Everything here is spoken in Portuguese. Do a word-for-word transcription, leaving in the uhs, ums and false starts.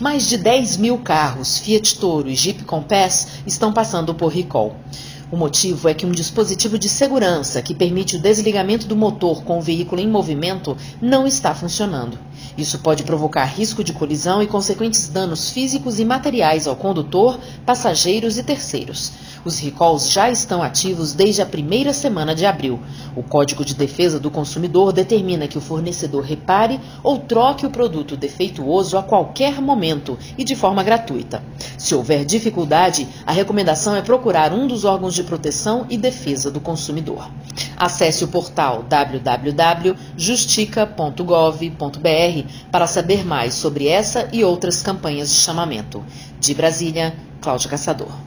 Mais de dez mil carros Fiat Toro e Jeep Compass estão passando por recall. O motivo é que um dispositivo de segurança que permite o desligamento do motor com o veículo em movimento não está funcionando. Isso pode provocar risco de colisão e consequentes danos físicos e materiais ao condutor, passageiros e terceiros. Os recalls já estão ativos desde a primeira semana de abril. O Código de Defesa do Consumidor determina que o fornecedor repare ou troque o produto defeituoso a qualquer momento e de forma gratuita. Se houver dificuldade, a recomendação é procurar um dos órgãos de proteção e defesa do consumidor. Acesse o portal w w w ponto justica ponto gov ponto b r para saber mais sobre essa e outras campanhas de chamamento. De Brasília, Cláudia Caçador.